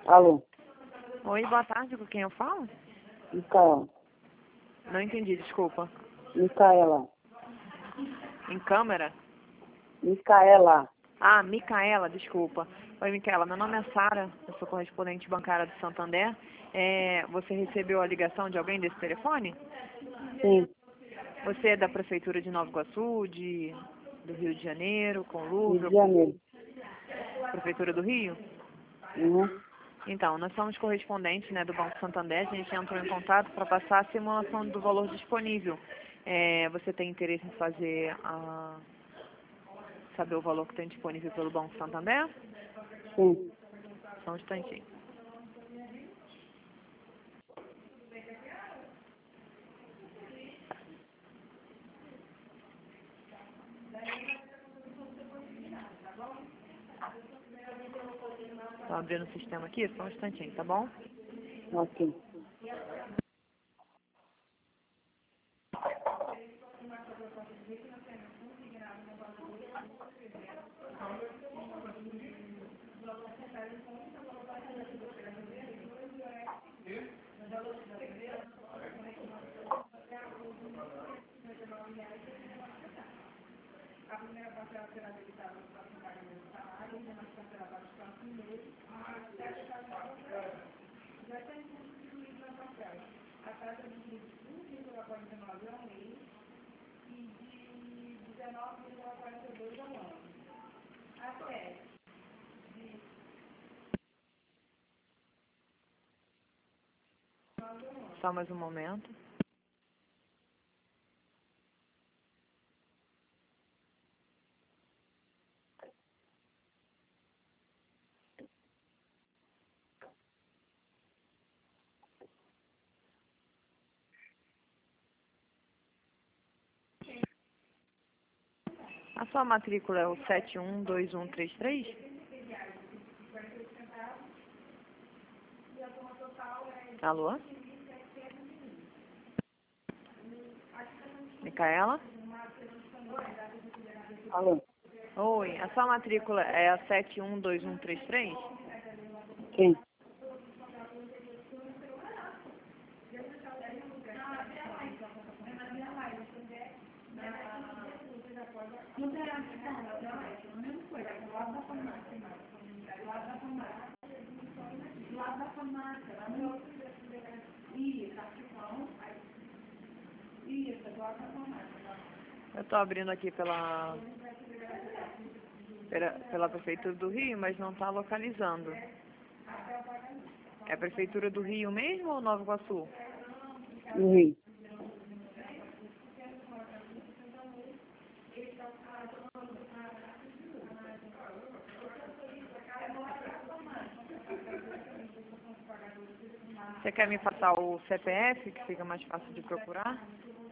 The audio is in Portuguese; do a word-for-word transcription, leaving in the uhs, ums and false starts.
Alô, Oi, boa tarde, com quem eu falo? Micaela. Não entendi, desculpa. Micaela. Em câmera? Micaela. Ah, Micaela, desculpa. Oi, Micaela, meu nome é Sara, eu sou correspondente bancária do Santander. É, você recebeu a ligação de alguém desse telefone? Sim, Você é da Prefeitura de Nova Iguaçu, de, do Rio de Janeiro, com Rio Louvre, de Janeiro. Prefeitura do Rio? Uhum. Então, nós somos correspondentes, né, do Banco Santander, a gente entrou em contato para passar a simulação do valor disponível. É, você tem interesse em fazer a... saber o valor que tem disponível pelo Banco Santander? Sim. Só um instantinho. Estou abrindo o sistema aqui, só um instantinho, tá bom? Ok. Só mais um momento. A sua matrícula é o sete um dois um três três? Alô? Micaela? Alô. Oi, a sua matrícula é a sete um dois um três três? Sim. Eu estou abrindo aqui pela, pela, pela Prefeitura do Rio, mas não está localizando. É a Prefeitura do Rio mesmo ou Nova Iguaçu? No Rio. Você quer me passar o C P F, que fica mais fácil de procurar?